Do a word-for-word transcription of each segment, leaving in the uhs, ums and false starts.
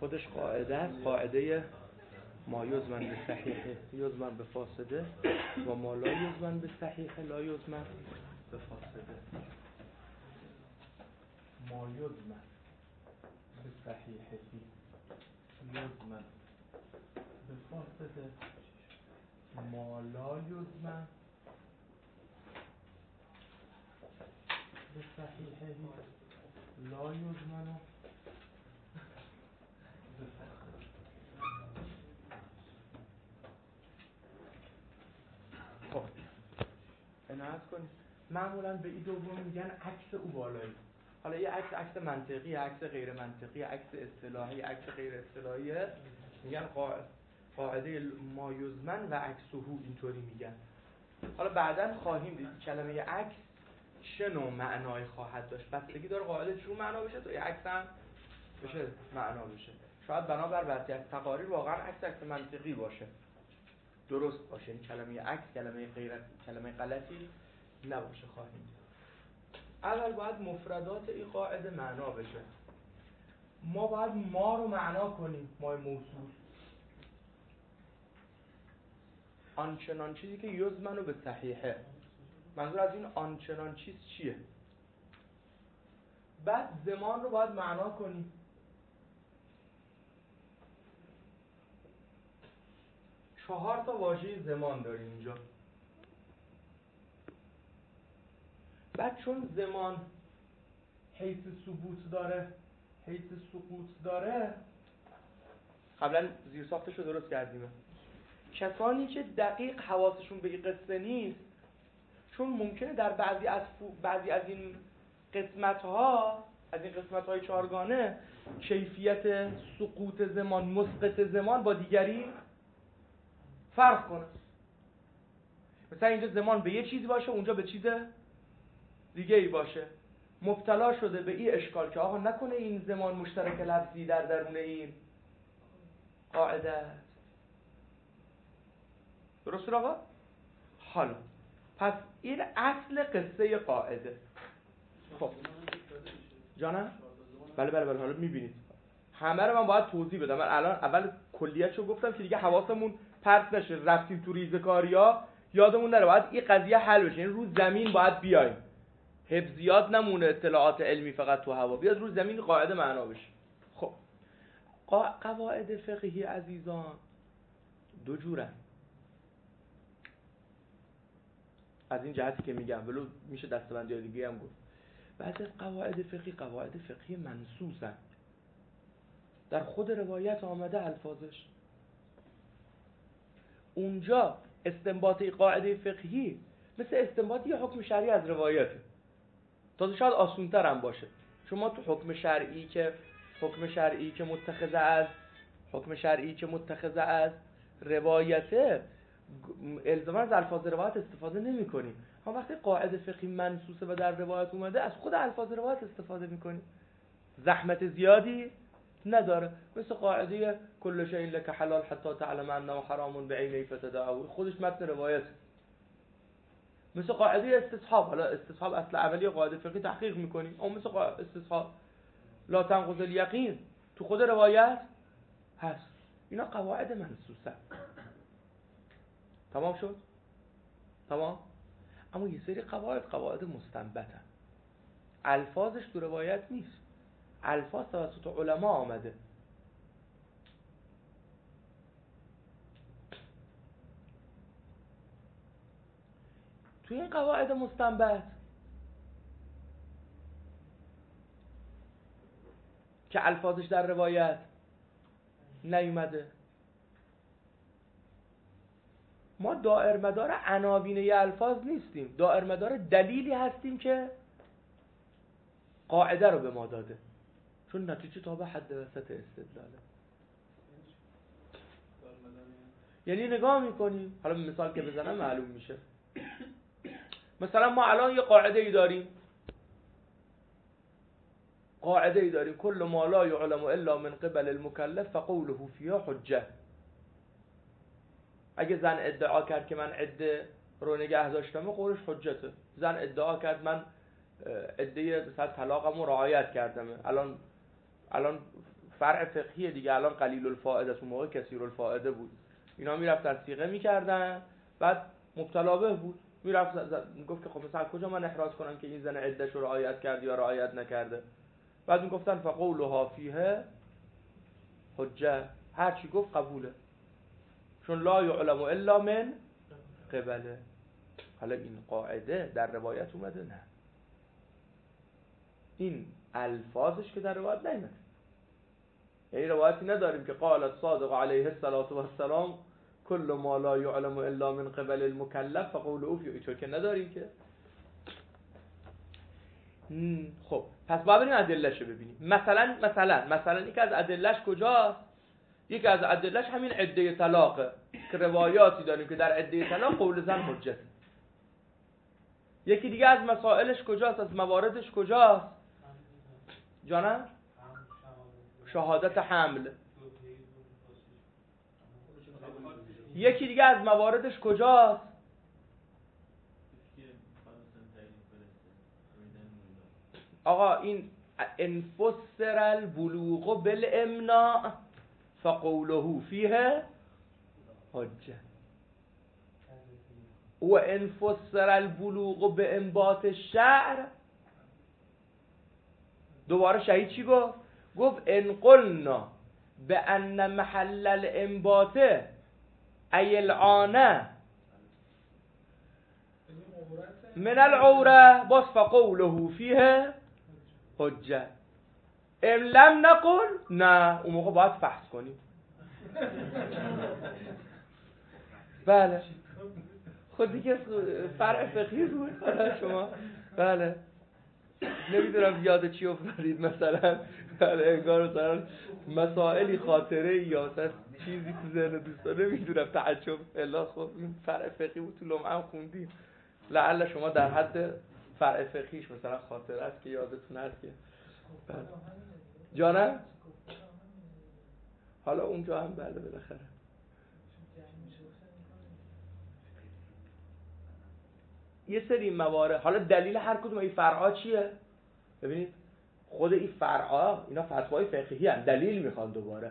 خودش قاعده است، قاعده ما یزمن به صحیحه یزمن به فاسده و ما لا یزمن به صحیحه لا یزمن به فاسده. ما یزمن به صحیحه یزمن به فاسده، ما لا یزمن به صحیحه لا یزمن به فاسده. خب عنایت کنید. معمولا به این دوم میگن عکس او بالایی. حالا یه عکس عکس منطقی، عکس غیر منطقی، عکس اصطلاحی، عکس غیر اصطلاحی، میگن قاعده ما یزمن و عکسه اینطوری میگن. حالا بعداً خواهیم دید کلمه عکس چه نوع معنای خواهد داشت. بستگی داره قاعده چون معنا بشه تا یه عکس هم بشه معنا بشه. شاید بنابر بعضی از تقاریر واقعا عکس عکس منطقی باشه، درست باشه، این کلمه عکس کلمه غیر کلمه غلطی نباشه. خواهیم دید. اول باید مفردات این قاعده معنا بشه. ما باید ما رو معنا کنیم، ما موصول، آنچنان چیزی که یزمن به صحیحه. منظور از این آنچنان چیز چیه؟ بعد زمان رو باید معنا کنیم. چهار تا واژه زمان داریم اینجا. بعد چون زمان حیث ثبوت داره، حیث سقوط داره، قبلا زیرساختش رو درست کردیم. کسانی که دقیق حواسشون به این قصه نیست، چون ممکنه در بعضی از بعضی از این قسمت‌ها، از این قسمت‌های چهارگانه، کیفیت سقوط زمان، مسقط زمان با دیگری فرق کنه. مثلا اینجا زمان به یه چیزی باشه، اونجا به چیز دیگه ای باشه. مبتلا شده به این اشکال که آقا نکنه این زمان مشترک لفظی در درون این قاعده است. درست آقا؟ حالا پس این اصل قصه قاعده. خب جانم؟ بله بله بله. حالا میبینید همه رو من باید توضیح بدم. من الان اول کلیتشو گفتم که دیگه حواسمون پرت نشه، رفتیم تو ریزکاریا یادمون نره. باید این قضیه حل بشه. این رو زمین باید بیایم، حفظیات نمونه، اطلاعات علمی فقط تو هوا بیاد، رو زمین قاعده معنا بشه. خب قواعد فقهی عزیزان دو جورن. از این جهتی که میگم ولو میشه دستبندی دیگه هم گفت. بعضی از قواعد فقهی قواعد فقهی منصوصن، در خود روایت آمده الفاظش. اونجا استنباط قاعده فقهی مثل استنباط یه حکم شرعی از روایته. تازه شاید آسان‌تر هم باشه، چون ما تو حکم شرعی که حکم شرعی که متخذ از حکم شرعی که متخذ از روایته الزاما از الفاظ روایت استفاده نمی کنیم. ما وقتی قاعده فقهی منصوصه و در روایت اومده از خود الفاظ روایت استفاده می کنیم، زحمت زیادی نداره. مثل قاعده کل شیء لک حلال حتی تعلم انه حرام بعینه فتدعه، خودش متن روایت. مثل قاعده استصحاب، حالا استصحاب اصل عملی قاعده فقهی تحقیق میکنیم، اما مثل قاعده استصحاب لا تنقض الیقین تو خود روایت هست. اینا قواعد منصوصه. تمام شد؟ تمام؟ اما یه سری قواعد قواعد مستنبطن، الفاظش تو روایت نیست، الفاظ توسط علما آمده. توی این قواعد مستنبط که الفاظش در روایت نیومده، ما دائر مدار عناوین الفاظ نیستیم، دائر مدار دلیلی هستیم که قاعده رو به ما داده، چون نتیجه تا به حد وسط استدلاله. یعنی نگاه میکنیم، حالا مثال که بزنم معلوم میشه. مثلا ما الان یه قاعده ای داریم قاعده ای داریم کل ما لا یعلم الا من قبل المکلف فقوله فیها حجه. اگه زن ادعا کرد که من عده رو نگه داشتم، قولش حجته. زن ادعا کرد من عده مثلا طلاقمو رعایت کردم، الان الان فرع فقهی دیگه. الان قلیل الفائده است، اون موقع کثیر الفائده بود. اینا میرفتن صیغه میکردن، بعد مبتلا به بود، میرفت میگفت که خب مثلا کجا من احراز کنم که این زن عده‌ش رو رعایت کرد یا رعایت نکرده. بعد میگفتن فقولها فیه حجه، هر چی گفت قبوله، چون لا یعلم الا من قبله. حالا این قاعده در روایت اومده؟ نه، این الفاظش که در روایت نیامده. یعنی روایتی نداریم که قال صادق علیه الصلاة والسلام کل ما لا یعلم الا من قبل المکلف فقوله فیه، اینطور که نداریم که. خب پس باید بریم ادله‌اش رو ببینیم. مثلا مثلا مثلا یکی از ادله‌اش کجاست؟ یکی از ادله‌اش همین عده طلاقه که روایاتی داریم که در عده طلاق قول زن حجت. یکی دیگه از مسائلش کجاست؟ از مواردش کجاست؟ جانم؟ شهادت حمل. یکی دیگه از مواردش کجاست؟ آقا این انفسر البلوغ بالامناع فقوله فیه حجه و انفسر البلوغ بانبات الشعر. دوباره شهید چی گفت؟ گفت ان قلنا بان محل الانبات ای العانه من العوره باز فقوله فیه حجه. ان لم نقل نه، اون موقع باید فحص کنیم. بله خود دیگه فرع فقهی بود شما. بله نمیدونم یاد چی افتادید مثلا. بله انگار مثلا مسائلی خاطره یا مثلا چیزی تو ذهن دوستان نمیدونم تعجب الا خب این فرع فقهی بود تو لمعه خوندیم، لعل شما در حد فرع فقهیش مثلا خاطره است که یادتون هست که بله. جانم حالا اونجا هم بله بالاخره یه سری موارد. حالا دلیل هر کدوم این فرعا چیه؟ ببینید خود این فرعا اینا فتوای فقهی هست، دلیل میخوان. دوباره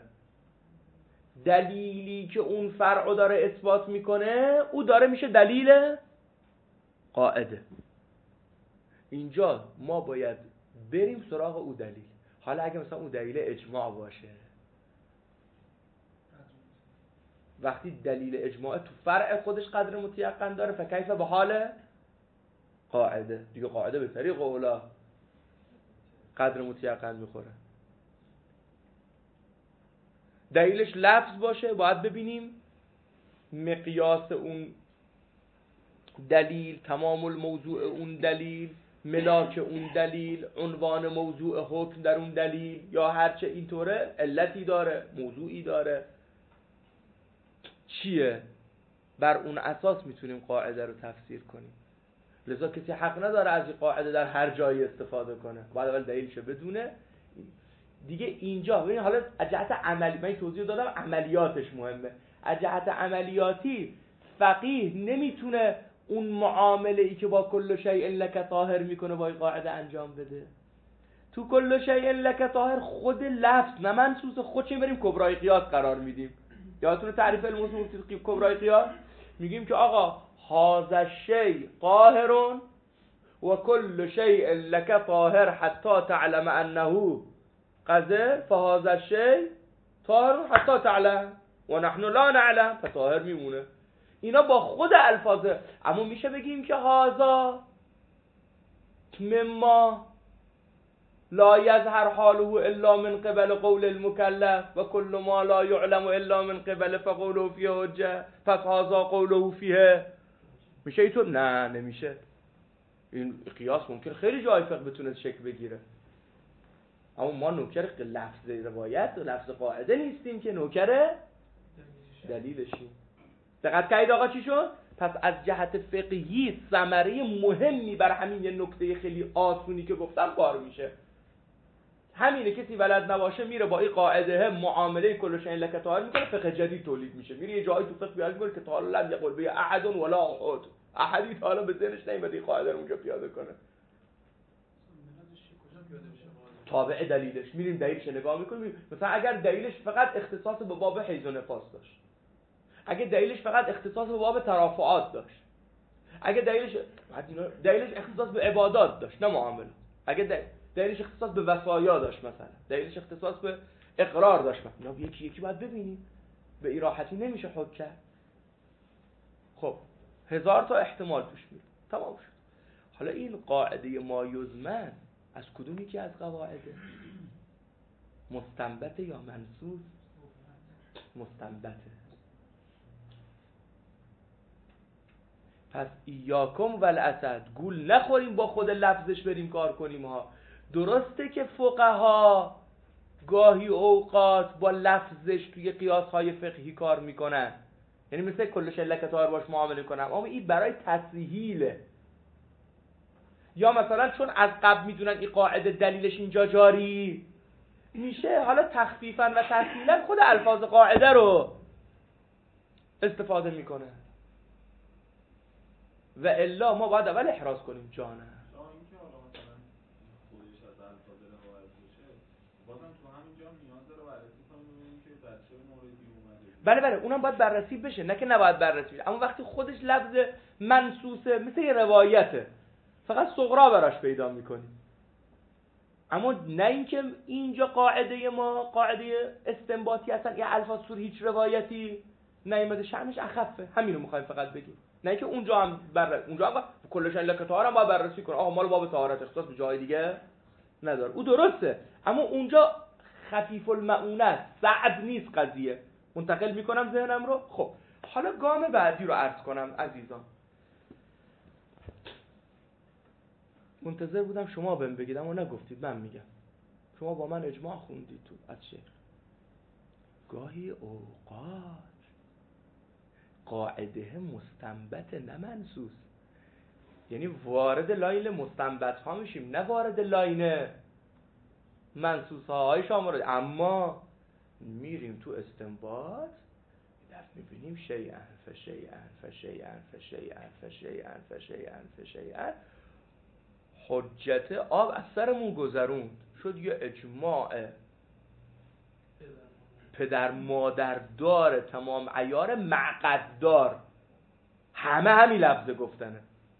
دلیلی که اون فرعا داره اثبات میکنه او داره میشه دلیل قاعده. اینجا ما باید بریم سراغ او دلیل. حالا اگه مثلا اون دلیل اجماع باشه، وقتی دلیل اجماع تو فرع خودش قدر متیقن داره فکیف به حال قاعده دیگه. قاعده به طریق اولا قدر متیقن میخوره. دلیلش لفظ باشه باید ببینیم مقیاس اون دلیل، تمام الموضوع اون دلیل، ملاک اون دلیل، عنوان موضوع حکم در اون دلیل یا هرچه اینطوره علتی داره، موضوعی داره، چیه، بر اون اساس میتونیم قاعده رو تفسیر کنیم. لذا کسی حق نداره از این قاعده در هر جایی استفاده کنه، باید اول دلیلشو بدونه دیگه. اینجا ببین حالا از جهت عملی من توضیح دادم عملیاتش مهمه. از جهت عملیاتی فقیه نمیتونه اون معامله ای که با کل شیء لک طاهر میکنه با این قاعده انجام بده. تو کل شیء لک طاهر خود لفظ نه منصوص، خودش بریم کبرای قیاس قرار میدیم. یادتونه تعریف علم اصول کبرای قیاس؟ میگیم که آقا هذا الشیء طاهر و کل شیء لک طاهر حتی تعلم انه قذر فهذا الشیء طاهر حتی تعلم و نحن لا نعلم فطاهر میمونه. اینا با خود الفاظه. اما میشه بگیم که هذا مما لا یظهر حاله الا من قبل قول المکلف و کل ما لا یعلم الا من قبل فقوله فیه حجه پس هذا قوله فیه. میشه اینطور؟ نه نمیشه. این قیاس ممکن خیلی جای فقه بتونه شکل بگیره، اما ما نوکر لفظ روایت و لفظ قاعده نیستیم که نوکر دلیلشیم. دقت کردید آقا چی شد؟ پس از جهت فقهی ثمره مهمی بر همین یه نکته خیلی آسونی که گفتم کار میشه. همینه کسی بلد نباشه میره با این قاعده معامله کل شیء لک طاهر میکنه، فقه جدید تولید میشه. میره یه جایی تو فقه بیان میگه که تعالی لم یقل به احد ولا احد، احدی تعالی به ذهنش نمیاد این قاعده رو اونجا پیاده کنه. تابع دلیلش میریم دلیلش نگاه میکنیم. مثلا اگر دلیلش فقط اختصاص به باب حیض و نفاس داشت، اگه دلیلش فقط اختصاص به باب ترافعات داشت، اگه دلیلش دلیلش اختصاص به عبادات داشت نه معامله، اگه دلیلش اختصاص به وصایا داشت، مثلا دلیلش اختصاص به اقرار داشت، اینا یکی یکی باید ببینیم، به این راحتی نمیشه حکم کرد. خب هزار تا احتمال توش میره، تمام شد. حالا این قاعده ما یزمن از کدوم یکی از قواعده؟ مستنبت یا منصوص؟ مستنبته. پس ایاکم والاسد، گول نخوریم با خود لفظش بریم کار کنیم ها. درسته که فقها گاهی اوقات با لفظش توی قیاس‌های فقهی کار میکنن، یعنی مثل کلش لکتار باش معامله کنم، اما این برای تسهیله. یا مثلا چون از قبل میدونن این قاعده دلیلش اینجا جاری میشه، حالا تخفیفاً و تسهیلاً خود الفاظ قاعده رو استفاده میکنه. و الا ما باید اول احراز کنیم جانه. اینکه حالا مثلا خودش از الفاظ روایت بشه، بازم تو همینجا نیاز داره بررسی کنیم ببینیم که در چه موردی اومده. بله بله اونم باید بررسی بشه، نه که نباید بررسی بشه، اما وقتی خودش لفظ منصوصه مثل یه روایته فقط صغرا براش پیدا میکنیم. اما نه اینکه اینجا قاعده ما قاعده استنباطی هستن، یه الفاظ سور هیچ روایتی نیامده، شأنش اخفه، همین رو میخوایم فقط بگیم. نه اینکه اونجا هم بر اونجا هم کلش الا که طهارم باید بررسی کنه، آقا مال باب طهارت اختصاص به جای دیگه نداره، او درسته، اما اونجا خفیف المعونت صعب نیست قضیه. منتقل میکنم ذهنم رو. خب حالا گام بعدی رو عرض کنم عزیزان. منتظر بودم شما بهم بگید اما نگفتید، من میگم. شما با من اجماع خوندید تو از شیخ. گاهی اوقات قاعده مستنبت نه منصوص، یعنی وارد لاین مستنبت ها میشیم نه وارد لاین منصوص های شامل، اما میریم تو استنباط دست میبینیم شیئا فشیئا فشیئا فشیئا فشیئا فشیئا فشیئا حجت آب از سرمون گذروند، شد یه اجماع پدر مادر دار تمام عیار معقد دار، همه همین لفظه گفتنه.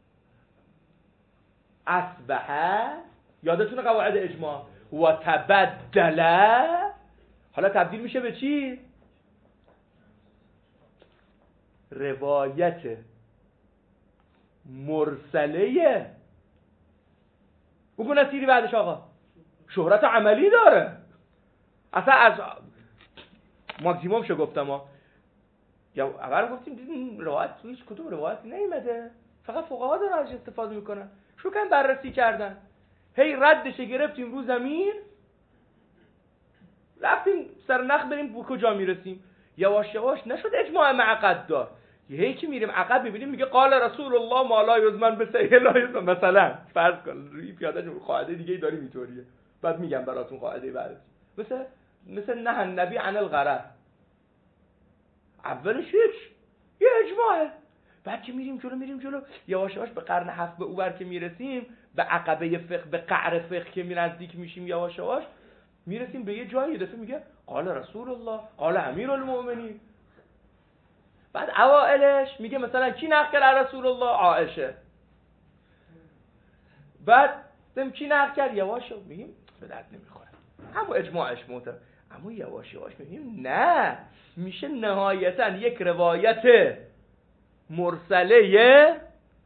اصبحه، یادتونه قواعد اجماع و تبدله، حالا تبدیل میشه به چی؟ روایت مرسله. بگو نصیری بعدش آقا شهرت عملی داره، اصلا از ماکسیموم شو گفتم ها، یا اول گفتیم دیدیم روایت تو هیچ کدوم روایت نیومده، فقط فقها دارن ازش استفاده میکنن، شروع کردن بررسی کردن، هی ردش گرفتیم رو زمین، رفتیم سر نخ بریم به کجا میرسیم، یواش یواش نشد اجماع معقد دار، هی که میریم عقب میبینیم میگه قال رسول الله ما لا یزمن به سیه لا یزمن، مثلا فرض کن روی پیاده جو قاعده دیگه داریم اینطوریه، بعد میگم براتون قاعده بعد مثل مثل نه النبی عن الغرض، اولش هیچ یه اجماعه، بعد که میریم جلو میریم جلو یواش یواش به قرن هفت به اوبر که میرسیم، به عقبه فقه به قعر فقه که می نزدیک میشیم، یواش یواش میرسیم به یه جایی دفعه میگه قال رسول الله قال امیر المؤمنین، بعد اوائلش میگه مثلا کی نقل کرد رسول الله؟ عایشه، بعد دم کی نقل کرد؟ یواش میگیم به درد نمیخوره، اما اجماعش معتبر، اما یواش یواش میگیم نه، میشه نهایتا یک روایت مرسله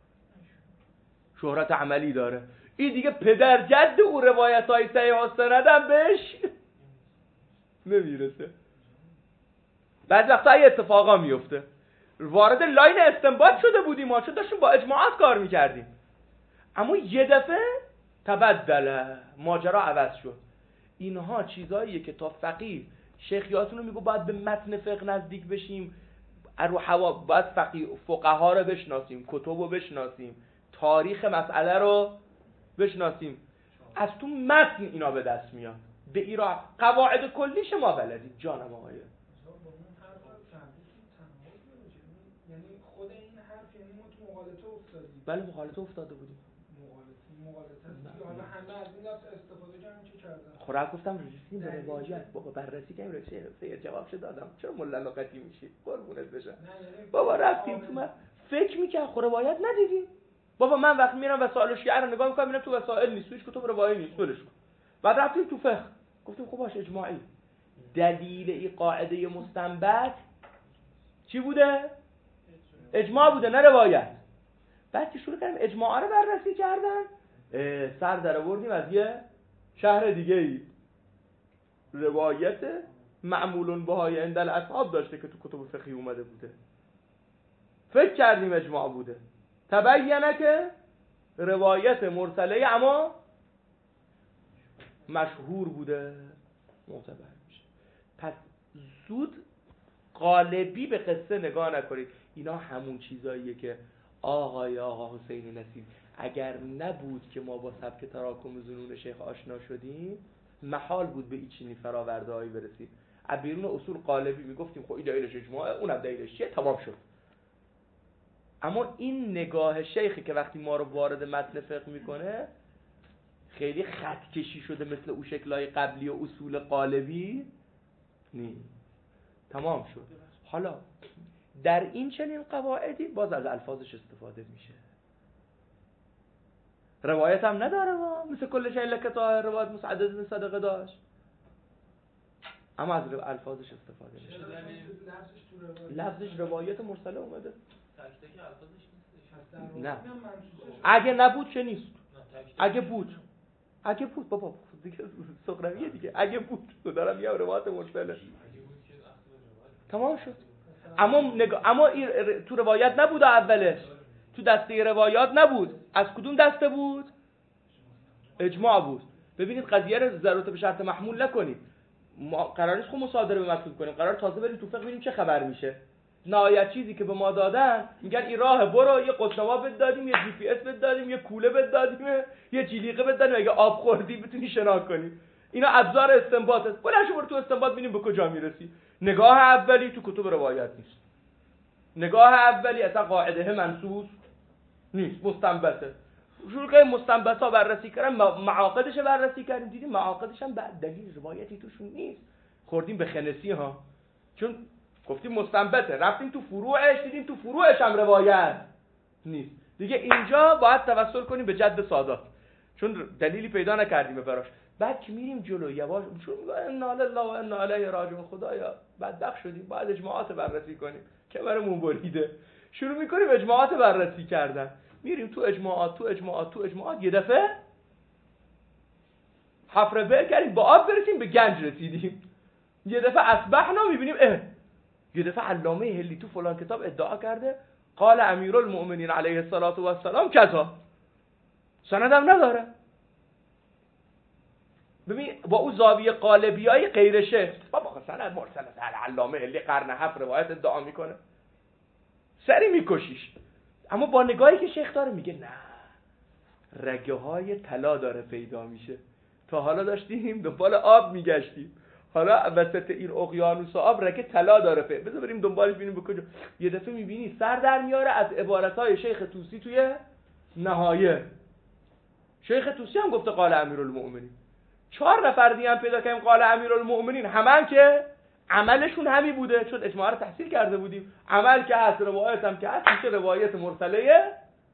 شهرت عملی داره، این دیگه پدر جد او روایت های صحیح و سندم بهش نمیرسه. بعضی وقتا این اتفاقا میفته، وارد لاین استنباط شده بودیم ما، چون داشتیم با اجماعات کار میکردیم، اما یه دفعه تبدله، ماجرا عوض شد. اینها چیزاییه که تا فقیه شیخیاتونو میگو باید به متن فقه نزدیک بشیم، رو حوا باید فقیه فقها رو بشناسیم، کتب رو بشناسیم، تاریخ مسئله رو بشناسیم، از تو متن اینا به دست میاد، به ایرا قواعد کلیش ما بلدید جانم آقایه. یعنی خود این حرف، یعنی ما تو مقالطه افتادیم. بله مقالطه افتاده بودیم. مقالطه مغالطه حالا همه از این لفظ استفاده کردن چه کردن؟ خب گفتم رسیدیم به روایت بابا بررسی کنیم رسیدیم جواب شد دادم چرا ملالقتی میشی قربونت بشم بابا رفتیم تو من فکر میکنم خب روایت ندیدیم بابا من وقتی میرم وسائل شیعه رو نگاه میکنم میبینم تو وسائل نیست توش کتب روایی نیست ولش کن بعد رفتیم تو فقه گفتیم خب باشه اجماعی دلیل این قاعده مستنبط چی بوده اجماع بوده نه روایت بعد که شروع کردیم اجماع رو بررسی کردن سر در آوردیم از یه شهر دیگه ای روایت معمولون بهای عند الاصحاب داشته که تو کتب فقهی اومده بوده فکر کردیم اجماع بوده تبینه که روایت مرسله اما مشهور بوده معتبر میشه پس زود قالبی به قصه نگاه نکنید اینا همون چیزاییه که آقای آقا حسینی نصیر اگر نبود که ما با سبک تراکم ظنون شیخ آشنا شدیم محال بود به این چینی فراورده هایی برسیم از بیرون اصول قالبی میگفتیم خب این دلیلش اجماعه اونم دلیلش چیه تمام شد اما این نگاه شیخی که وقتی ما رو وارد متن فقه میکنه خیلی خط کشی شده مثل اون شکلهای قبلی و اصول قالبی نیست تمام شد حالا در این چنین قواعدی باز از الفاظش استفاده میشه روایت هم نداره ما مثل کل شیء لک طاهر روایت مسعد بن صدقه داشت اما از الفاظش استفاده میشه لفظش روایت مرسله اومده نه اگه نبود چه نیست اگه بود اگه بود بابا دیگه سخنویه دیگه اگه بود دارم میگم روایت مرسله تمام شد اما نگ... اما تو روایت نبود اولش تو دسته روایات نبود از کدوم دسته بود اجماع بود ببینید قضیه رو ضرورت به شرط محمول نکنید ما قرار نیست خب مصادره به مطلوب کنیم قرار تازه بریم تو فقه ببینیم چه خبر میشه نهایت چیزی که به ما دادن میگن این راه برو یه قطنما بهت دادیم یه جی پی اس بهت دادیم یه کوله بهت دادیم یه جلیقه بهت دادیم اگه آب خوردی بتونی شنا کنی اینا ابزار استنباطه بلنشو برو تو استنباط ببینیم به کجا میرسی نگاه اولی تو کتب روایت نیست نگاه اولی اصلا قاعده منصوص نیست مستنبطه شروع کردیم مستنبطا بررسی کردن معاقدش بررسی کردیم دیدیم معاقدش هم بعد دلیل روایتی توشون نیست خوردیم به خنسی ها چون گفتیم مستنبطه رفتیم تو فروعش دیدیم تو فروعش هم روایت نیست دیگه اینجا باید توسل کنیم به جد سادات چون دلیلی پیدا نکردیم براش بعد که میریم جلو یواش چون میگه انا لله و انا الیه راجعون خدایا بدبخت شدیم بعد اجماعات بررسی کنیم که برامون بریده شروع میکنیم اجماعات بررسی کردن میریم تو اجماعات تو اجماعات تو اجماعات یه دفعه حفره بر کردیم با آب برسیم به گنج رسیدیم یه دفعه اصبحنا میبینیم اه یه دفعه علامه هلی تو فلان کتاب ادعا کرده قال امیرالمؤمنین علیه الصلاة و السلام کذا سندم نداره ببین با اون زاویه قالبیای غیر شیخ بابا سند مرسل علامه هلی قرن هفت روایت ادعا میکنه سری میکشیش اما با نگاهی که شیخ داره میگه نه رگه های طلا داره پیدا میشه تا حالا داشتیم دنبال آب میگشتیم حالا وسط این اقیانوس آب رگه طلا داره پیدا بذار بریم دنبالش ببینیم به کجا یه دفعه میبینی سر در میاره از عبارتهای شیخ طوسی توی نهایه شیخ طوسی هم گفته قال امیرالمؤمنین چهار نفر دیگه هم پیدا کردیم قال امیرالمؤمنین همه هم که عملشون همین بوده چون اجماع رو تحصیل کرده بودیم عمل که هست روایت هم که هست میشه روایت مرسله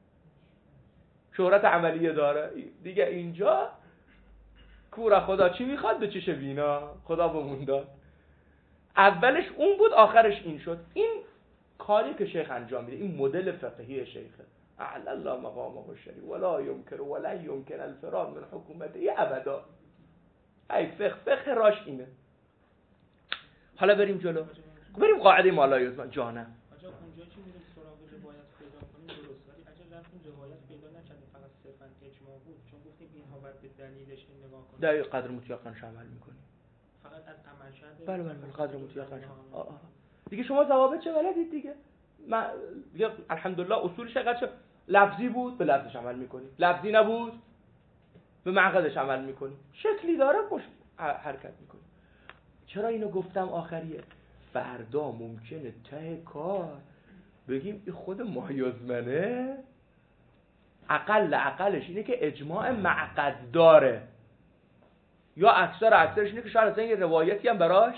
شهرت عملیه داره دیگه اینجا کورا خدا چی میخواد به چشه بینا خدا بمون داد اولش اون بود آخرش این شد این کاری که شیخ انجام میده این مدل فقهی شیخه اعلی الله مقامه الشریف ولا یمکن ولا یمکن الفرار من حکومته ابدا ای فقه فقه راش اینه حالا بریم جلو بریم قاعده مالایزمان جانم آجا اونجا که میریم سراغ روایت پیدا کنیم درست ولی اگه رفتیم روایت پیدا نکردیم فقط صرفا اجماع بود چون گفتیم اینها باید به دلیلش این نگاه کنیم در قدر مطلقاً عمل میکنیم فقط از عمل شده بله بله بله قدر مطلقاً دیگه شما ضوابط چه بلدید دیگه من دیگه الحمدلله اصولش چقدر لفظی بود به لفظش عمل میکنیم لفظی نبود به معقدش عمل میکنیم شکلی داره مش حرکت میکنیم چرا اینو گفتم آخریه فردا ممکنه ته کار بگیم این خود مایزمنه اقل اقلش اینه که اجماع معقد داره، یا اکثر اکثرش اینه که شاید اصلا یه روایتی هم براش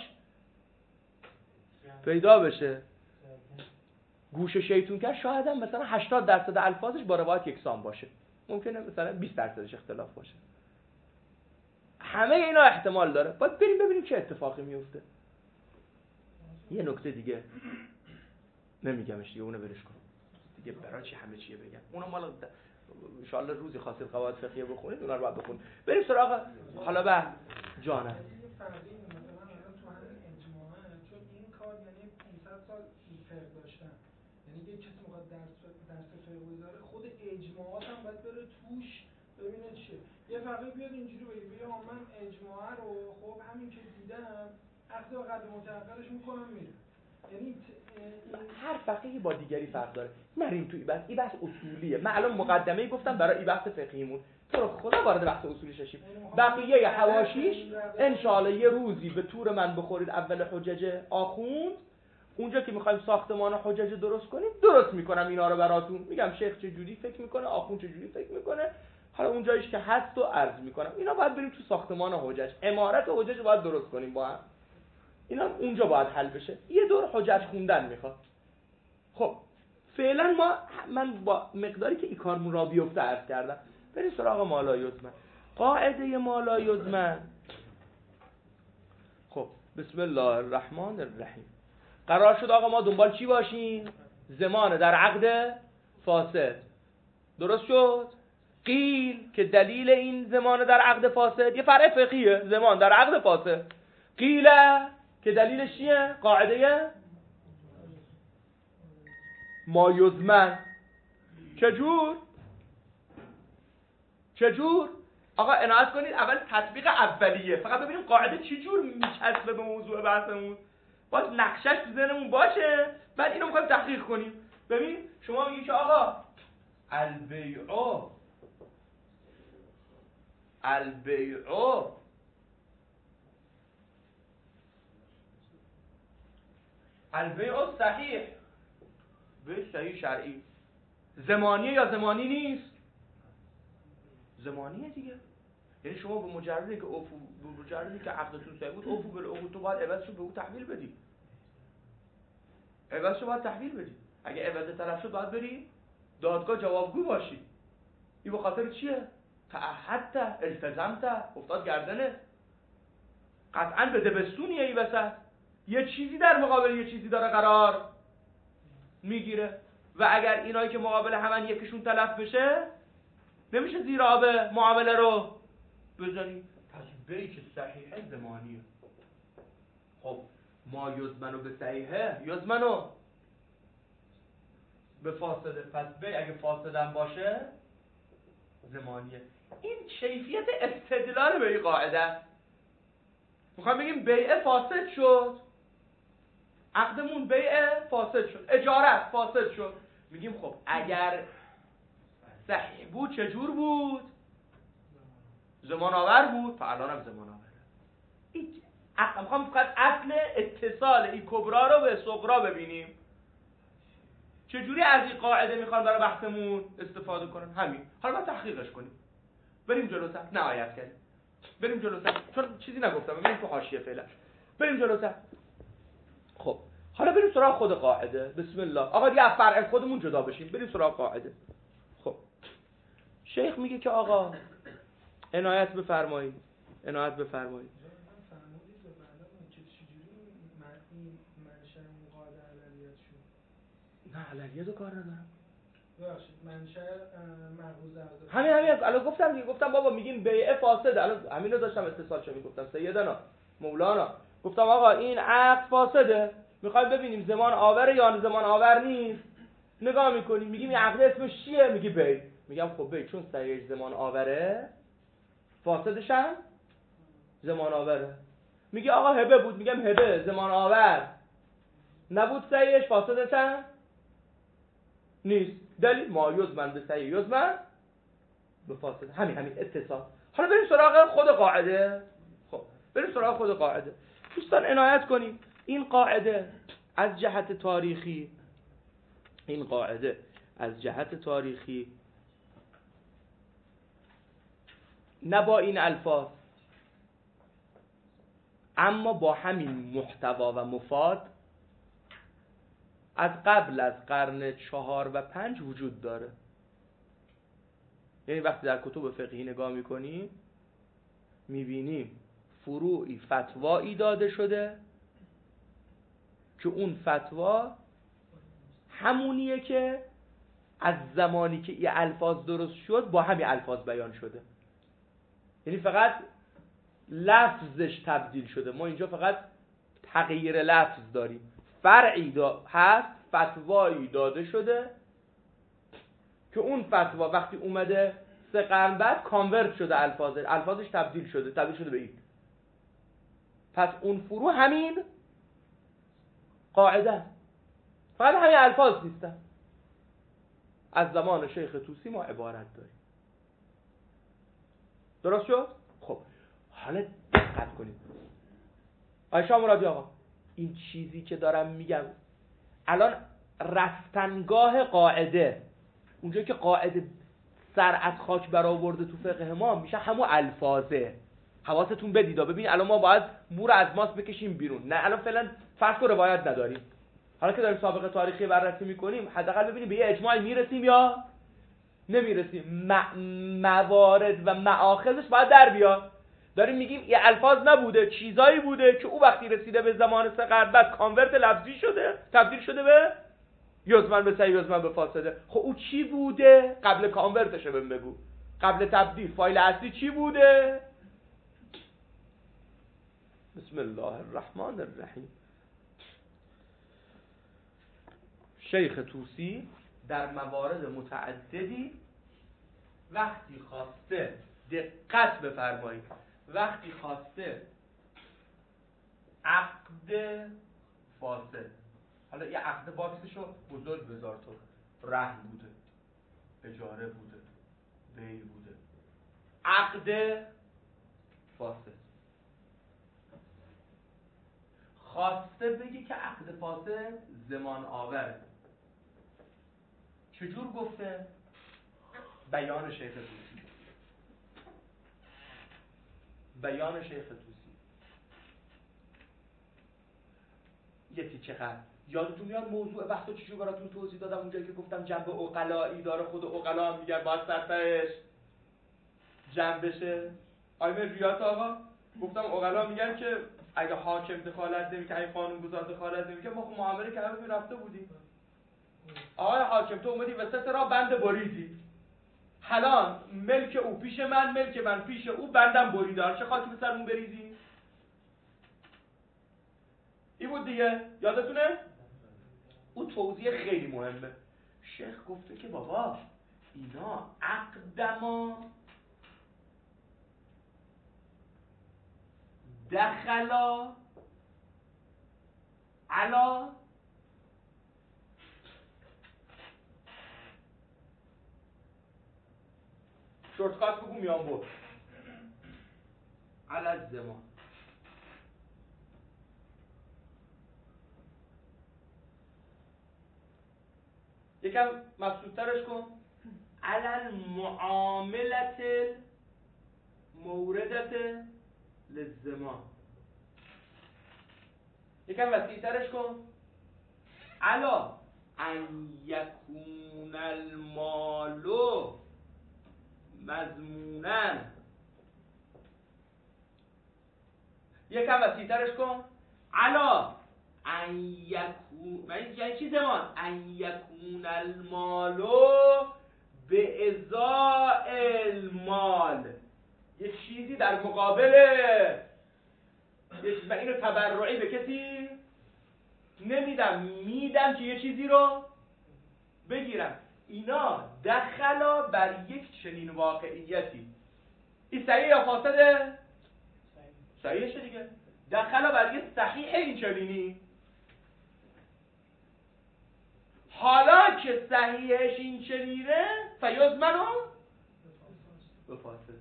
پیدا بشه. گوش شیطون که شاید هم مثلا هشتاد درصد الفاظش با روایت یکسان باشه، ممکنه مثلا بیست درصدش اختلاف باشه. همه اینا احتمال داره. باید بریم ببینیم چه اتفاقی میفته. یه نکته دیگه نمیگمش دیگه، اونو برش کن دیگه، برای چی همه چیه بگم. اونو مال ان شاء الله روزی خواستید قواعد فقهیه بخونید، اونا رو بعد بخونید. بریم سراغ حالا به جانم. یعنی کسی میخواد درس درس فقه بذاره، خود اجماعات هم باید بره توش ببینه چیه. یه فقیه بیاد اینجوری بگه بگه من اجماع رو خب همین که دیدم اخذ و قدر متأخرش میکنم میره. یعنی هر فقیهی با دیگری فرق داره. نریم تو این بحث، این بحث اصولیه. من الان مقدمه‌ای گفتم برای این بحث فقهیمون، تو رو خدا وارد بحث اصولی شیم. بقیه حواشیش ان شاء الله یه روزی به تور من بخورید اول حجج آخوند، اونجا که میخوایم ساختمان حجج درست کنیم درست میکنم اینا رو براتون، میگم شیخ چه جوری فکر میکنه، آخوند چه جوری فکر میکنه، حالا اونجایش که هست و عرض میکنم. اینا باید بریم تو ساختمان حجج، عمارت حجج باید درست کنیم با هم، اینا اونجا باید حل بشه. یه دور حجج خوندن میخواد. خب فعلا ما من با مقداری که این کارمون را بیفته عرض کردم. بریم سراغ مالایزمن. قاعده مالایزمن، خب بسم الله الرحمن الرحیم. قرار شد آقا ما دنبال چی باشیم؟ زمان در عقد فاسد. درست شد؟ قیل که دلیل این زمان در عقد فاسد یه فرع فقهیه، زمان در عقد فاسد. قیل که دلیلش چیه؟ قاعده مایزمن. چجور؟ چجور؟ آقا عنایت کنید اول تطبیق اولیه، فقط ببینیم قاعده چجور میچسبه به موضوع بحثمون، باید نقشش تو ذهنمون باشه، بعد اینو میخوایم تحقیق کنیم. ببین شما میگی که آقا البیع البیع البیع صحیح، به صحیح شرعی، زمانیه یا زمانی نیست؟ زمانیه دیگه. یعنی شما به مجردی که اوفو به مجردی که عقدتون صحیح بود اوفو بالعقود، تو باید عوضشو به او تحویل بدی، عوضشو باید تحویل بدی. اگه عوض طرف شد باید بری دادگاه جوابگو باشی. این به خاطر چیه؟ تعهدت، التزمت، افتاد گردنه، قطعا به دبستونیه این وسط، یه چیزی در مقابل یه چیزی داره قرار میگیره و اگر اینایی که مقابل همن یکیشون تلف بشه نمیشه زیر آب معامله رو بزنی. پس بیع که صحیحه زمانیه. خب ما یزمنو به صحیحه، یزمنو به فاسده، پس بیع اگه فاسدن باشه زمانیه. این کیفیت استدلال به این قاعده. میخوام بگیم بیع فاسد شد، عقدمون بیع فاسد شد، اجارت فاسد شد، میگیم خب اگر صحیح بود چجور بود؟ زمان آور بود، فعلا هم زمان آوره. این میخوام فقط اصل اتصال این کبرا رو به صغرا ببینیم. چجوری از این قاعده میخوان برای بحثمون استفاده کنن؟ همین. حالا ما تحقیقش کنیم. بریم جلوتر. نهایت کردیم. بریم جلوتر. چون چیزی نگفتم. بریم تو حاشیه فعلا. بریم جلوتر. خب حالا بریم سراغ خود قاعده. بسم الله. آقا دیگه از فرع خودمون جدا بشیم. بریم سراغ قاعده. خب شیخ میگه که آقا عنایت بفرمایید. عنایت بفرمایید. نه علیه کار ندارم. ببخشید منشأ مغروض عقد. همین همین الان گفتم دیگه، گفتم بابا میگیم بیع فاسد. الان همین رو داشتم اتصال چه میگفتم سیدنا مولانا، گفتم آقا این عقد فاسده، میخوایم ببینیم زمان آوره یا زمان آور نیست. نگاه میکنیم میگیم این عقد اسمش چیه؟ میگی بیع. میگم خب بیع چون صحیح زمان آوره فاسدش هم زمان آوره. میگه آقا هبه بود، میگم هبه زمان آور نبود، صحیحش فاسدش هم نیست. دلیل ما یزمن به صحیح یزمن به فاسد. همین همین اتصال. حالا بریم سراغ خود قاعده. خب بریم سراغ خود قاعده. دوستان عنایت کنیم این قاعده از جهت تاریخی، این قاعده از جهت تاریخی نه با این الفاظ، اما با همین محتوا و مفاد از قبل از قرن چهار و پنج وجود داره. یعنی وقتی در کتب فقهی نگاه میکنیم میبینیم فروعی فتوایی داده شده که اون فتوا همونیه که از زمانی که این الفاظ درست شد با همین الفاظ بیان شده. یعنی فقط لفظش تبدیل شده، ما اینجا فقط تغییر لفظ داریم. فرعی دا هست، فتوایی داده شده که اون فتوا وقتی اومده سه قرن بعد کانورت شده، الفاظش الفاظش تبدیل شده تبدیل شده به این. پس اون فروع همین قاعده است، فقط همین الفاظ نیستن. از زمان شیخ طوسی ما عبارت داریم. درست شد؟ خب حالا دقت کنید آیشا مرادی آقا، این چیزی که دارم میگم الان رفتنگاه قاعده، اونجا که قاعده سر از خاک برآورده تو فقه ما میشه همون الفاظه. حواستون بدید ببین الان ما باید مور از ماست بکشیم بیرون. نه الان فعلا فرض و روایت نداریم، حالا که داریم سابقه تاریخی بررسی میکنیم حداقل ببینیم به یه اجماعی میرسیم یا نمیرسیم. م- موارد و مآخذش باید در بیاد. داریم میگیم یه الفاظ نبوده، چیزایی بوده که او وقتی رسیده به زمان سه قرن بعد کانورت لفظی شده، تبدیل شده به یزمن به صحیح یزمن به فاسده. خب او چی بوده قبل کانورتشه؟ بهم بگو قبل تبدیل فایل اصلی چی بوده؟ بسم الله الرحمن الرحیم. شیخ طوسی در موارد متعددی وقتی خواسته، دقت بفرمایید، وقتی خواسته عقد فاسد، حالا یه عقد باکسشو بزرگ بذار تو، رهن بوده، اجاره بوده، بیع بوده، عقد فاسد، خواسته بگی که عقد فاسد زمان آوره. چجور گفته؟ بیان شیخ طوسی. بیان شیخ طوسی یکی چقدر یادتون میاد موضوع بحثو چجور براتون توضیح دادم اونجایی که گفتم جنب عقلایی داره، خود عقلا هم میگن باید سرتش جمع بشه. آیمه ریاض آقا گفتم عقلا میگن که اگه حاکم دخالت نمیکنه، اگه قانونگذار دخالت نمیکنه، ما خب معامله کردیم رفته بودیم. آقای حاکم تو اومدی وسط را بند بریدی، حالا ملک او پیش من، ملک من پیش او، بندم بریده، چه خاکی به سرمون بریزی؟ این بود دیگه، یادتونه؟ اون توضیح خیلی مهمه. شیخ گفته که بابا اینا عقد ما دخلا علا شورتکات بگو میان بود علا زمان. یکم مبسوطترش کن، علا معاملت موردت للزمان. یکم وسیع‌ترش کن، علا ان یکون المالو مضمونن. یکم وسیع‌ترش کن، علا ان یکون، یعنی چی زمان؟ ان یکون المالو به ازاء المال، یه چیزی در مقابل و اینو تبرعی به کسی نمیدم، میدم که یه چیزی رو بگیرم. اینا دخلا بر یک چنین واقعیتی. این صحیح یا فاسده؟ صحیحشه دیگه. دخلا بر یک صحیح این چنینی. حالا که صحیحش این چنینه فیضمنو به فاسده.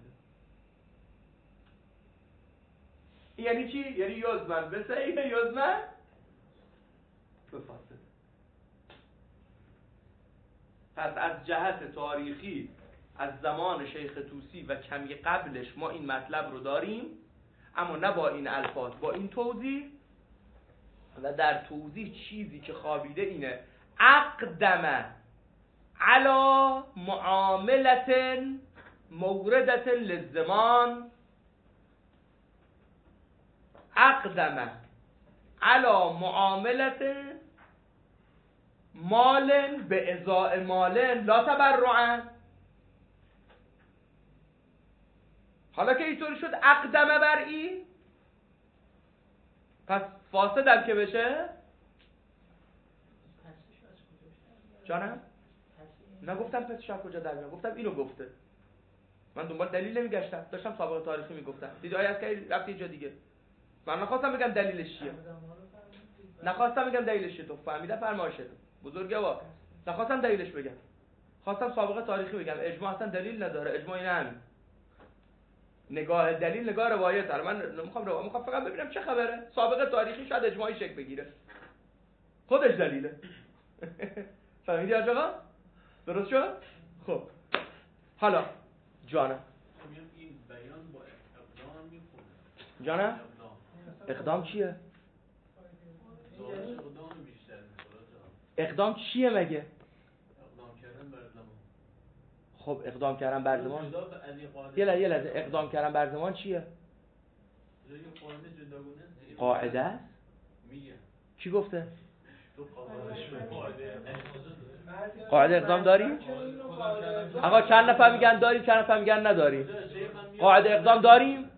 یعنی چی؟ یعنی یزمن به صحیح، یزمن به فاسده. پس از جهت تاریخی از زمان شیخ طوسی و کمی قبلش ما این مطلب رو داریم، اما نه با این الفاظ، با این توضیح. و در توضیح چیزی که خوابیده اینه: اقدم علی معاملت موردت للزمان، اقدم علی معاملت مال به ازاء مال لا تبرعا. حالا که اینطوری شد اقدم بر این، پس فاسدم که بشه. جانم؟ نگفتم پسش از کجا در میاد، گفتم اینو گفته. من دنبال دلیل نمیگشتم، داشتم سابقه تاریخی میگفتم. دیدی آیه از که رفتی یه جا دیگه. من نخواستم بگم دلیلش چیه. نخواستم بگم دلیلش چیه. تو فهمیدم فرمایشه بزرگوار. نخواستم دلیلش بگم. خواستم سابقه تاریخی بگم. اجماع اصلا دلیل نداره. اجماع اینه همین. نگاه دلیل نگاه روایت داره. من نمیخوام رو میخوام فقط ببینم چه خبره. سابقه تاریخی شاید اجماعی شکل بگیره. خودش دلیله. فهمیدی آقا؟ درست شد؟ خب حالا جانم این بیان با اقدام میخونه. جانم اقدام چیه؟ اقدام بیشتر اقدام چیه مگه؟ اقدام کردن بر زمان. خب اقدام کردن بر زمان یه لحظه یه لحظه اقدام کردن بر زمان چیه؟ قاعده است؟ میگه کی گفته؟ تو قاعده قاعده اقدام داریم؟ آقا چند نفر میگن داریم، چند نفر میگن نداریم؟ قاعده اقدام داریم؟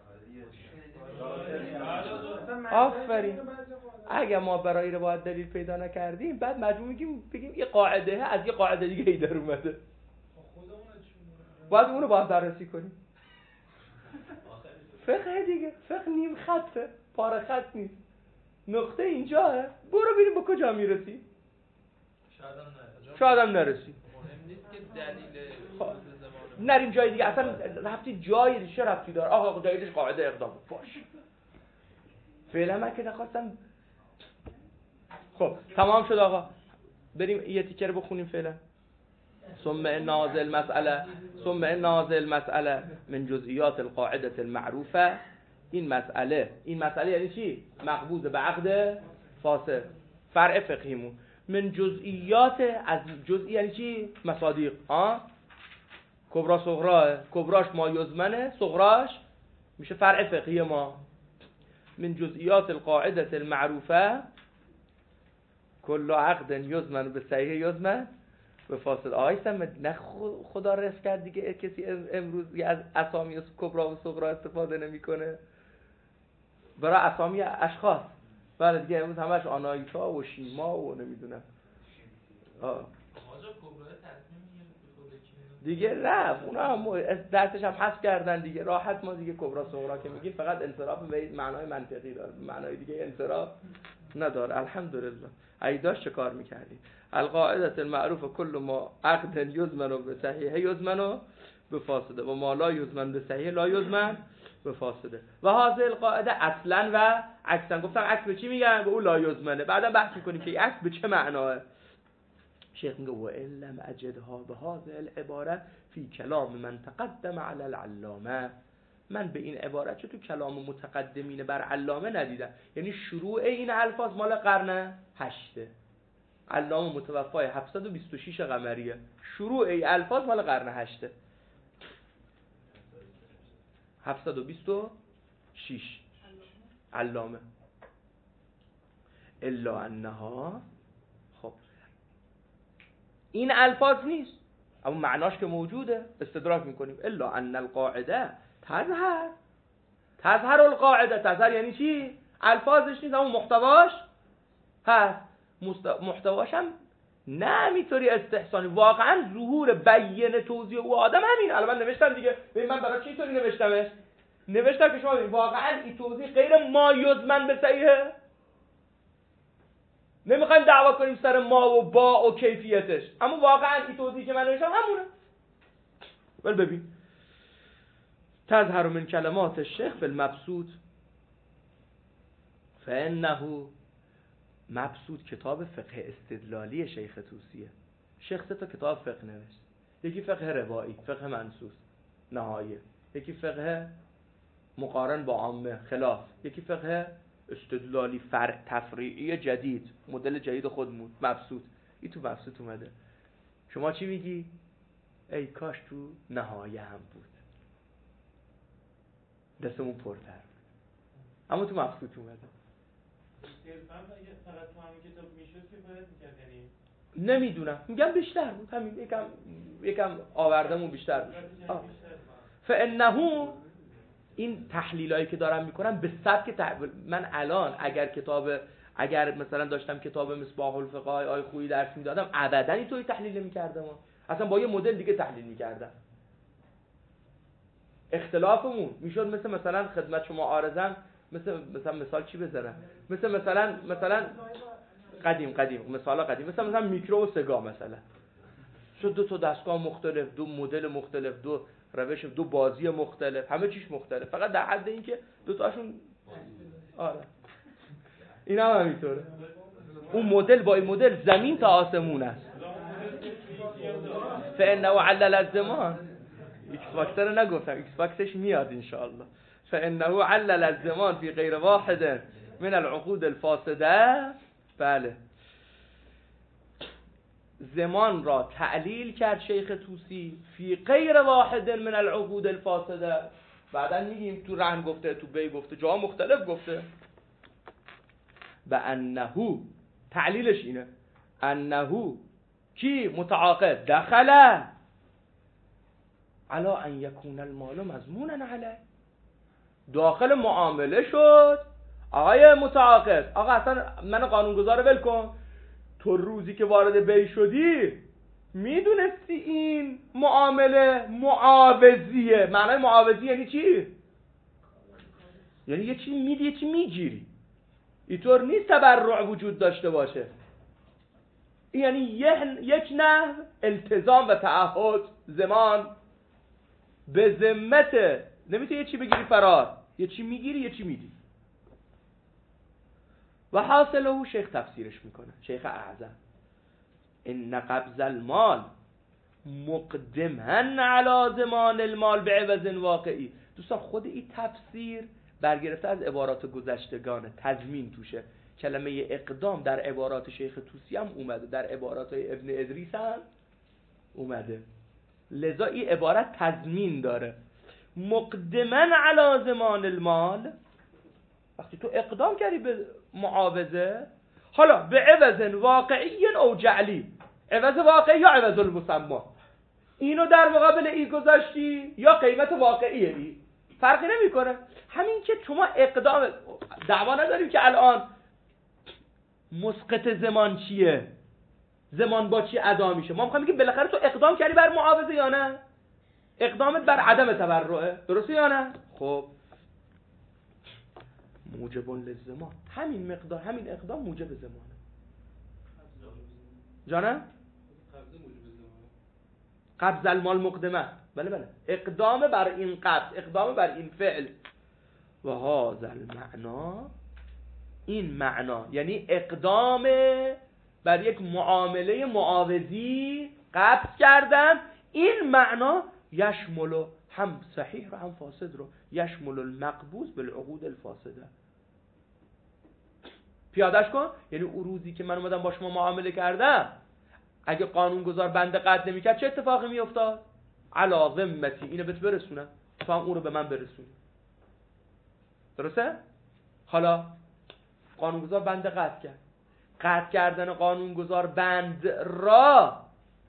آفرین. اگه ما برای روایت دلیل پیدا نکردیم بعد مجبور میگیم بگیم یه قاعده از یه قاعده دیگه ای در اومده. باید اونو باید بررسی کنیم. فقه دیگه، فقه نیم خطه، پاره خط نیست. نقطه اینجاه، برو ببینیم به کجا میرسی. شاید هم نرسی. مهم نیست که دلیل خب. نریم جای دیگه، اصلا رفتی جای دیگه، چه رفتی داره؟ آقا جایش قاعده اقدام باش. فعلا من که نخواستم. خب تمام شد آقا، بریم یه تیکه رو بخونیم فعلا. ثم نازل مسئله ثم نازل مسئله من جزئیات القاعده المعروفه. این مسئله این مسئله یعنی چی؟ مقبوض به عقد فاسد، فرع فقهیمون. من جزئیات، از جزئی یعنی چی؟ مصادیق. ها کبرا صغرا، کبراش ما یزمنه، صغراش میشه فرع فقهی ما. من جزئیات القاعده المعروفه کل عقد یزمن به صحیح یزمن به فاسد. آقای سمت نه خدا رفت کرد دیگه کسی امروز از اسامی کبرا و صغرا استفاده نمیکنه برای اسامی اشخاص. بله دیگه امروز همش آنایتا و شیما و نمیدونم دیگه رفت اونا هم درسش هم حذف کردن دیگه، راحت. ما دیگه کبرا صغرا که میگیم فقط انصراف به معنای منطقی داره، معنای دیگه انصراف نداره. الحمدلله. ای داشت چه کار میکردی؟ القاعده المعروف کل ما عقد یزمن به صحیح یزمن به فاسده و ما لا یزمن به صحیح لا یزمن به فاسده. و هذه القاعده اصلا و عکسا. گفتم عکس به چی میگن؟ به اون لا یزمنه. بعدا بحث میکنیم که عکس به چه معناه. شیخ میگه و ان لم اجدها به هذه العباره فی کلام من تقدم علی العلامه. من به این عبارت چه تو کلام متقدمین بر علامه ندیدم. یعنی شروع این الفاظ مال قرن هشته، علامه متوفای هفتصد و بیست و شش قمریه. شروع این الفاظ مال قرن هشته، هفتصد و بیست و شش علامه. الا انها، خب این الفاظ نیست اما معناش که موجوده، استدراک میکنیم. الا ان القاعده تظهر تظهر القاعده. تظهر یعنی چی؟ الفاظش نیست اما محتواش هست. محتواش هم نه همینطوری استحسانی، واقعا ظهور بیان توضیح او آدم همین. الان من نوشتم دیگه، ببین من برای چی اینطوری نوشتمش؟ نوشتم که شما ببین واقعا این توضیح غیر ما یزمن به صحیحه. نمیخوایم دعوا کنیم سر ما و با و کیفیتش، اما واقعا این توضیحی که من نوشتم همونه. ولی ببین تظهر من کلمات الشیخ بالمبسوط فانه مبسوط کتاب فقه استدلالی شیخ طوسیه. شیخ سه تا کتاب فقه نوشت. یکی فقه روایی، فقه منصوص نهایه، یکی فقه مقارن با عامه خلاف، یکی فقه استدلالی فرع تفریعی جدید، مدل جدید خودمون مبسوط. این تو مبسوط اومده. شما چی میگی؟ ای کاش تو نهایه هم بود، دستمون پرتر بود، اما تو مبسوط اومده. فقط تو همین کتاب میشد که باید میکرد، یعنی نمیدونم، میگم بیشتر بود، همین یکم یکم آوردمون بیشتر بود. فانه این تحلیلایی که دارم میکنم به سبک تحلیل. من الان اگر کتاب اگر مثلا داشتم کتاب مصباح الفقه آی خویی درس میدادم ابدا اینطوری تحلیل میکردم، اصلا با یه مدل دیگه تحلیل میکردم. اختلافمون میشد مثل مثلا خدمت شما عارضم، مثل مثلا مثال چی بذارم، مثل مثلا مثلا قدیم قدیم مثلا قدیم مثلا مثلا میکرو و سگا مثلا شد دو تا دستگاه مختلف، دو مدل مختلف، دو روش، دو بازی مختلف، همه چیش مختلف، فقط در حد این که دو تاشون آره این هم همینطوره. اون مدل با این مدل زمین تا آسمون است. فانه علل الزمان، ایکس فاکتور رو نگفتم، ایکس فاکتورش میاد ان شاء الله. فانه علل الزمان فی غیر واحد من العقود الفاسده. بله، زمان را تعلیل کرد شیخ طوسی فی غیر واحد من العقود الفاسده. بعدن میگیم تو رهن گفته، تو بی گفته، جا مختلف گفته. و انه تعلیلش اینه، انه کی متعاقد دخله علی ان یکون المال مضمونا علیه، داخل معامله شد. آقای متعاقد، آقا اصلا من قانونگذار ول کن، تو روزی که وارد بی شدی میدونستی این معامله معاوضیه. معنی معاوضی یعنی چی؟ یعنی یه چی میدی یه چی میگیری. اینطور نیست تبرع وجود داشته باشه. یعنی یک نحو التزام و تعهد، زمان به ذمت، نمیتونی یه چی بگیری فرار، یه چی میگیری یه چی میدی. و حاصله شیخ تفسیرش میکنه، شیخ اعظم، ان قبض المال مقدما علی ضمان المال بعوض واقعی. دوستان خود این تفسیر برگرفته از عبارات گذشتگانه، تضمین توشه. کلمه اقدام در عبارات شیخ طوسی هم اومده، در عبارات ابن ادریس هم اومده، لذا این عبارت تضمین داره. مقدما علی ضمان المال، وقتی تو اقدام کردی به معاوضه، حالا به عوض واقعی او جعلی، عوض واقعی یا عوض المسمى، اینو در مقابل ای گذاشتی یا قیمت واقعیه، ای فرقی نمیکنه. همین که شما اقدام، دعوا نداریم که الان مسقط زمان چیه، زمان با چی ادا میشه. ما میخوایم بگیم بالاخره تو اقدام کردی بر معاوضه یا نه، اقدامت بر عدم تبرعه، درسته یا نه؟ خب موجب للزمان، همین مقدار، همین اقدام موجب زمانه. جانه؟ قبض المال مقدمه، بله بله، اقدام بر این قبض، اقدام بر این فعل. و هذا المعنا، این معنا یعنی اقدام بر یک معامله معاوضی، قبض کردن، این معنا یشمل هم صحیح و هم فاسد رو، یشمل المقبوض بالعقود الفاسده. پیادش کن، یعنی اون روزی که من اومدم با شما معامله کردم، اگه قانونگذار بند قد نمی‌کرد چه اتفاقی میافتاد؟ علا ذمتی، اینو بهت برسونم، تو هم اون رو به من برسونی. درسته؟ حالا قانونگذار بند قطع کرد، قطع کردن قانونگذار بند را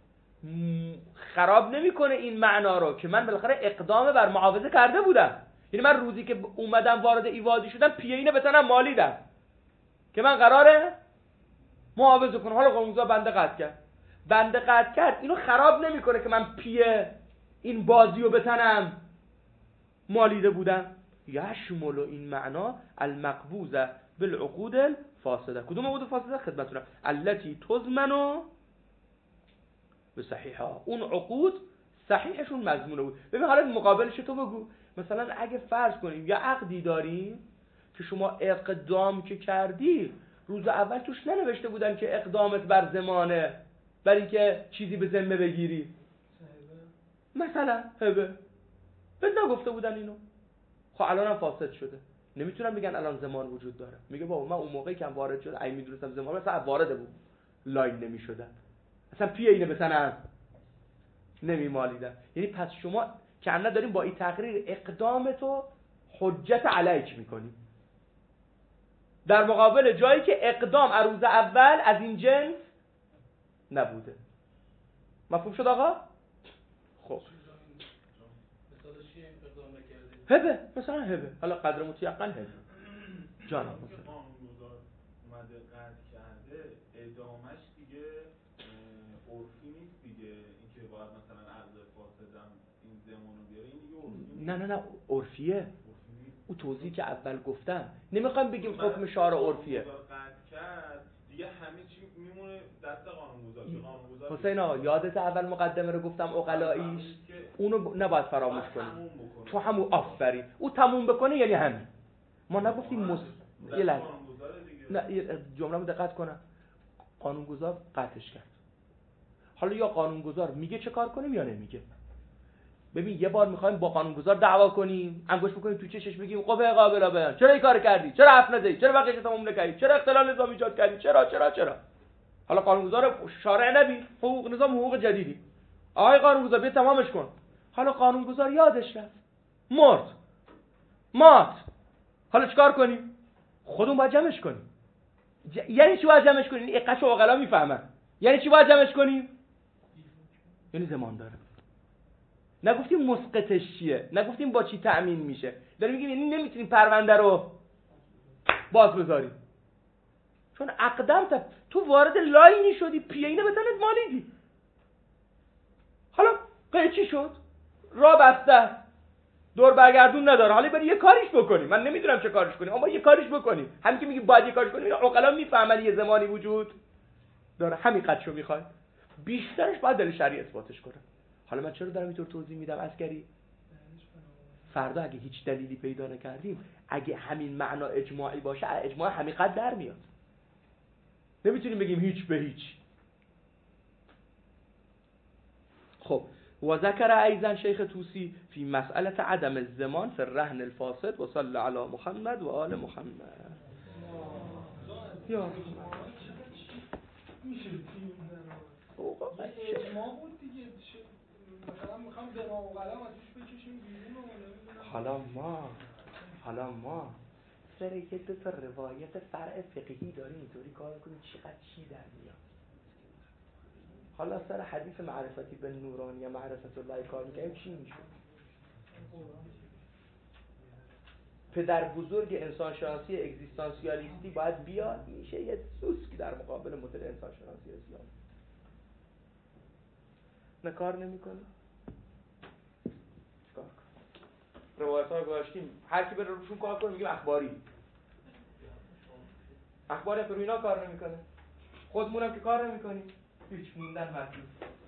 خراب نمیکنه این معنا رو که من بالاخره اقدام بر معاوضه کرده بودم. یعنی من روزی که اومدم وارد ایوادی شدم پیه اینه بتنم مالیدم که من قراره معاوضه کنم. حالا قانونگذار بند قطع کرد، بند قطع کرد، اینو خراب نمیکنه که من پیه این بازی رو بتنم مالیده بودم. یشمل این معنا المقبوض بالعقود الفاسده. کدوم عقود فاسده؟ خدمتتونم التي تضمن بصحیحها، اون عقود صحیحشون مضمونه بود. ببین حالا مقابلش تو بگو، مثلا اگه فرض کنیم یا عقدی داریم که شما اقدام که کردی روز اول توش ننوشته بودن که اقدامت بر زمانه، برای اینکه چیزی به ذمه بگیری، مثلا هبه بهت نگفته بودن اینو، خب الانم فاسد شده، نمیتونن بگن الان زمان وجود داره. میگه بابا من اون موقعی که وارد شد اگه میدونستم زمان مثلا وارد بود لاین نمیشدن، اصلا پی اینه مثلا نمیمالیدن. یعنی پس شما که انا داریم با این تقریر اقدام تو حجت علیک میکنیم در مقابل جایی که اقدام عروض اول از این جنس نبوده. مفهوم شد آقا؟ خب هبه مثلا هبه، حالا قدر متیقن هبه جانم مثلا قانونگذار اومده قطع کرده ادامش دیگه عرفی نیست دیگه، اینکه باید مثلا عقد فاسدم این زمانو بیاره، این دیگه عرفی نه نه نه عرفیه. او توضیحی که اول گفتم نمیخوایم بگیم حکم شارع عرفیه. قطع کرد دیگه همه چی میمونه دست قانونگذار. قانونگذار حسین آقا یادت اول مقدمه رو گفتم عقلاییش اونو نباید فراموش کنیم. تو همون آفرین او تموم بکنه یعنی همین. ما نگفتیم مس... یه لحظه نه جمله‌مو دقت کنم. قانونگذار قطعش کرد. حالا یا قانونگذار میگه چه کار کنیم یا نمیگه. ببین یه بار میخوایم با قانونگذار دعوا کنیم، انگوش بکنیم تو چشش بگیم قوه قابل بیان چرا این کار کردی، چرا حرف نزدی، چرا بقیه تموم نکردی، چرا اختلال نظام ایجاد کردی، چرا چرا چرا. حالا قانونگذار شارع نبی، حقوق نظام حقوق جدیدی، آقای قانونگذار بیا تمامش کن. حالا قانونگذار یادش رفت مرد مات، حالا چیکار کنیم؟ خودمون باید جمعش کنیم. ج... یعنی چی باید جمعش کنیم؟ این قش و عقلا میفهمن. یعنی چی باید جمعش کنیم؟ یعنی زمان داره. نگفتیم مسقطش چیه، نگفتیم با چی تأمین میشه، داریم میگیم یعنی نمیتونیم پرونده رو باز بذاریم چون عقدم تا تو وارد لاینی شدی پی اینه به تنت مالیدی. حالا قیچی شد را بسته دور برگردون نداره، حالا بریم یه کاریش بکنیم. من نمیدونم چه کاریش کنیم اما یه کاریش بکنیم. همین که میگی باید یه کاریش کنیم عقلا میفهمن یه زمانی وجود داره، همین قدشو میخواد، بیشترش باید دلیل شرعی اثباتش کنه. حالا من چرا دارم اینطور توضیح میدم عسکری؟ فردا اگه هیچ دلیلی پیدا نکردیم، اگه همین معنا اجماعی باشه اجماع همین قد در میاد، نمیتونیم بگیم هیچ به هیچ. خب و ذکر ایضا شیخ طوسی فی مسئله عدم الزمان فی الرهن الفاسد و صلی علی محمد و آل محمد. یا میشه اجماع بود دیگه، مثلا میخوام دماغ و قلم ازش بکشیم بیرون و نمیدونم. حالا ما حالا ما سر یه دو تا روایت فرع فقهی داریم اینطوری کار کنیم چقدر چی در میاد. حالا سر حدیث معرفتی به نورانی یا معرفت الله کار میکنیم چی میشه؟ پدر بزرگ انسان شناسی اگزیستانسیالیستی باید بیاد، میشه یه سوسک در مقابل مدل انسان شناسی اسلام. نه کار نمیکنه. چیکار کنه؟ روایت ها گذاشتیم هر کی بره روشون کار کنه میگیم اخباری. اخباری پر اینا کار نمیکنه. خودمونم که کار نمیکنیم. هیچ موندن مطلوب.